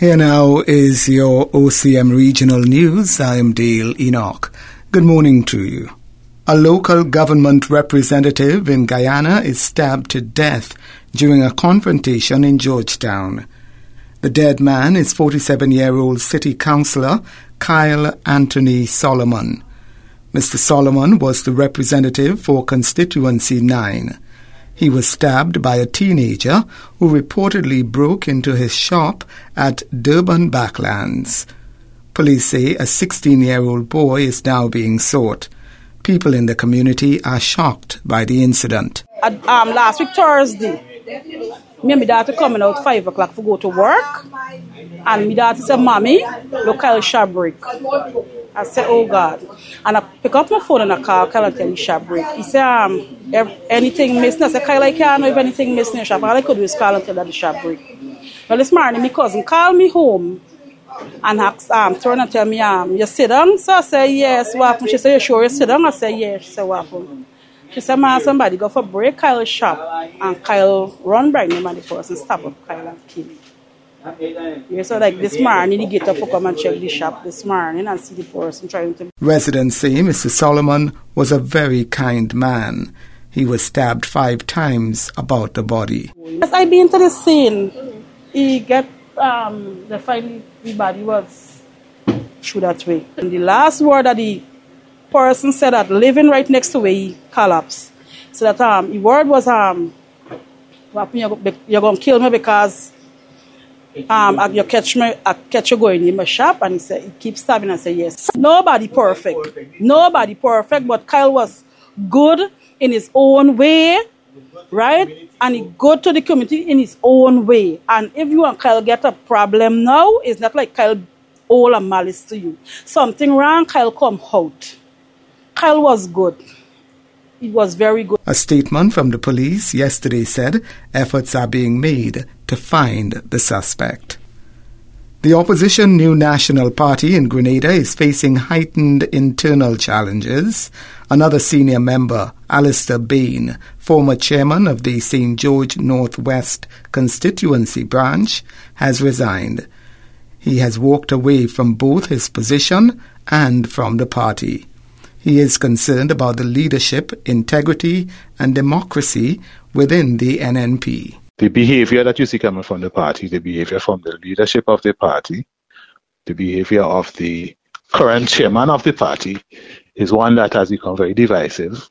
Here now is your OCM Regional News. I am Dale Enoch. Good morning to you. A local government representative in Guyana is stabbed to death during a confrontation in Georgetown. The dead man is 47-year-old City Councillor Kyle Anthony Solomon. Mr. Solomon was the representative for Constituency 9. He was stabbed by a teenager who reportedly broke into his shop at Durban Backlands. Police say a 16-year-old boy is now being sought. People in the community are shocked by the incident. Last week Thursday, me and my daughter coming out 5 o'clock to go to work, and my daughter said, "Mommy, look, Kyle shop break." I said, "Oh God." And I pick up my phone and I call Kyle and tell him shop break. He said, anything missing? I said, "Kyle, I can't know if anything missing in the shop." All I could do is call and tell that the shop break. Well, this morning, my cousin called me home and asked, turn and tell me, "You sit down?" So I said, "Yes." What happened? She said, "You sure you sit down?" I said, "Yes." She said, "What happened?" She said, "Man, somebody go for break Kyle's shop, and Kyle run by him and the person stop up Kyle and kill him." Yeah, so like this morning, he get up to come and check the shop this morning and see the person trying to... Residents say Mr. Solomon was a very kind man. He was stabbed 5 times about the body. As I been to the scene, he get the finally the body was through that way. And the last word that the person said that living right next to where he collapsed. So that the word was you're gonna kill me because you catch me, I catch you going in my shop. And he said, he keeps stabbing and say yes. Nobody perfect, but Kyle was good in his own way, right? And he good to the community in his own way. And if you and Kyle get a problem now, it's not like Kyle all a malice to you. Something wrong, Kyle come out. Kyle was good. It was very good. A statement from the police yesterday said efforts are being made to find the suspect. The opposition New National Party in Grenada is facing heightened internal challenges. Another senior member, Alistair Bain, former chairman of the St. George Northwest constituency branch, has resigned. He has walked away from both his position and from the party. He is concerned about the leadership, integrity and democracy within the NNP. The behavior that you see coming from the party, the behavior from the leadership of the party, the behavior of the current chairman of the party is one that has become very divisive,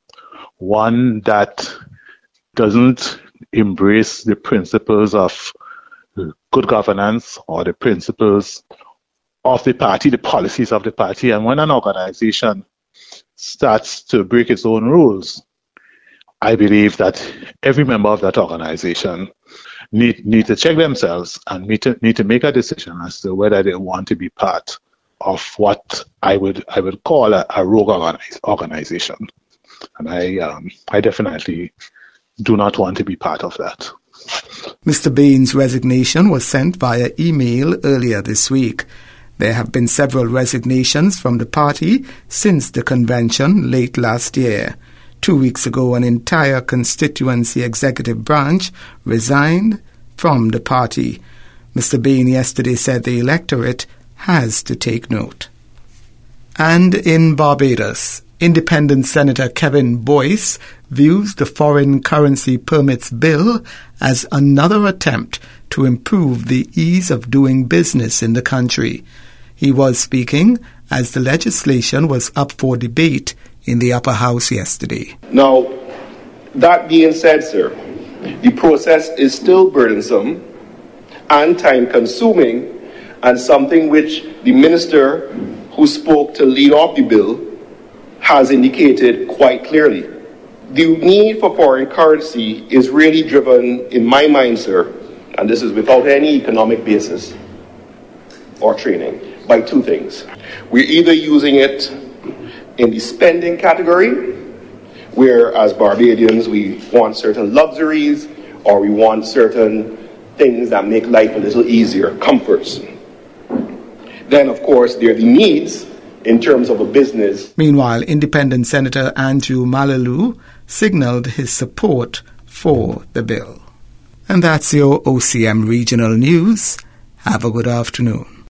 one that doesn't embrace the principles of good governance or the principles of the party, the policies of the party. And when an organization starts to break its own rules, I believe that every member of that organization need to check themselves and need to make a decision as to whether they want to be part of what I would call a rogue organization. And I definitely do not want to be part of that. Mr. Bain's resignation was sent via email earlier this week. There have been several resignations from the party since the convention late last year. 2 weeks ago, an entire constituency executive branch resigned from the party. Mr. Bain yesterday said the electorate has to take note. And in Barbados, Independent Senator Kevin Boyce views the Foreign Currency Permits Bill as another attempt to improve the ease of doing business in the country. He was speaking as the legislation was up for debate in the upper house yesterday. Now, that being said, sir, the process is still burdensome and time-consuming, and something which the minister who spoke to lead off the bill has indicated quite clearly. The need for foreign currency is really driven, in my mind, sir, and this is without any economic basis or training, by 2 things. We're either using it in the spending category, where as Barbadians we want certain luxuries or we want certain things that make life a little easier, comforts. Then, of course, there are the needs in terms of a business. Meanwhile, Independent Senator Andrew Malalu signalled his support for the bill. And that's your OCM Regional News. Have a good afternoon.